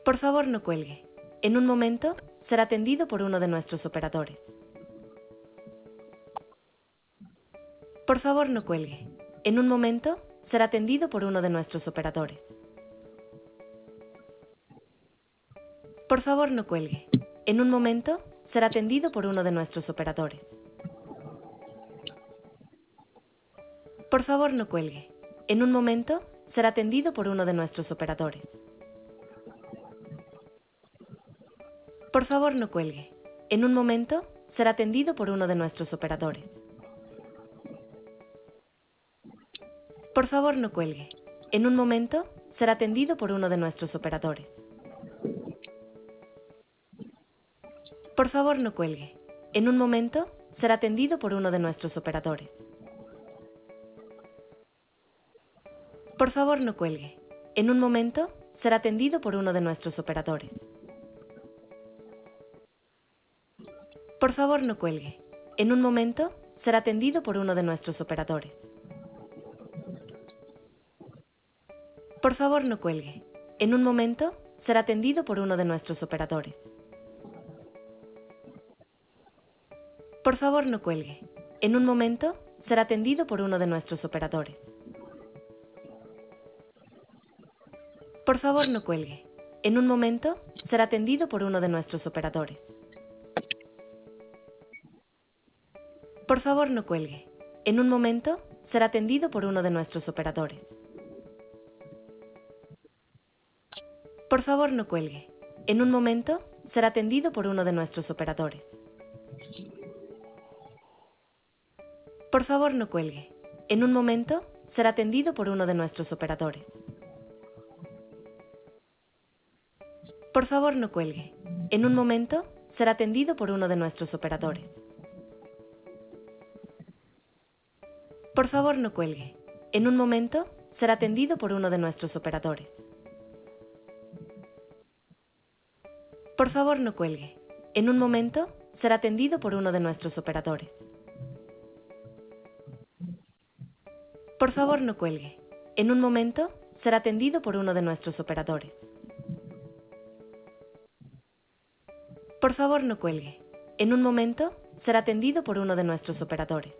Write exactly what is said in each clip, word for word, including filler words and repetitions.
Por favor, no cuelgue. En un momento, será atendido por uno de nuestros operadores. Por favor, no cuelgue. En un momento, será atendido por uno de nuestros operadores. Por favor, no cuelgue. En un momento, será atendido por uno de nuestros operadores. Por favor, no cuelgue. En un momento, será atendido por uno de nuestros operadores. Por favor, no cuelgue. En un momento, será atendido por uno de nuestros operadores. Por favor, no cuelgue. En un momento, será atendido por uno de nuestros operadores. Por favor, no cuelgue. En un momento, será atendido por uno de nuestros operadores. Por favor, no cuelgue. En un momento, será atendido por uno de nuestros operadores. Por favor, no cuelgue. En un momento, será atendido por uno de nuestros operadores. Por favor, no cuelgue. En un momento, será atendido por uno de nuestros operadores. Por favor, no cuelgue. En un momento, será atendido por uno de nuestros operadores. Por favor, no cuelgue. En un momento, será atendido por uno de nuestros operadores. Por favor, no cuelgue. En un momento, será atendido por uno de nuestros operadores. Por favor, no cuelgue. En un momento, será atendido por uno de nuestros operadores. Por favor, no cuelgue. En un momento, será atendido por uno de nuestros operadores. Por favor, no cuelgue. En un momento, será atendido por uno de nuestros operadores. Por favor, no cuelgue. En un momento, será atendido por uno de nuestros operadores. Por favor, no cuelgue. En un momento, será atendido por uno de nuestros operadores. Por favor, no cuelgue. En un momento, será atendido por uno de nuestros operadores. Por favor, no cuelgue. En un momento, será atendido por uno de nuestros operadores.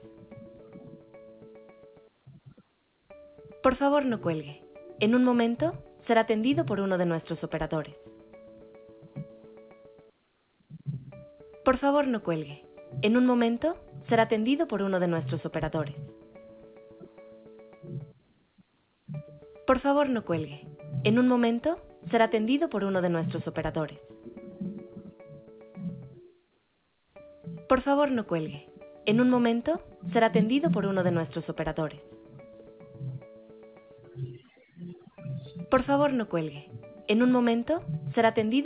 Por favor, no cuelgue. En un momento, será atendido por uno de nuestros operadores. Por favor, no cuelgue. En un momento, será atendido por uno de nuestros operadores. Por favor, no cuelgue. En un momento, será atendido por uno de nuestros operadores. Por favor, no cuelgue. En un momento, será atendido por uno de nuestros operadores. Por favor, no cuelgue. En un momento, será atendido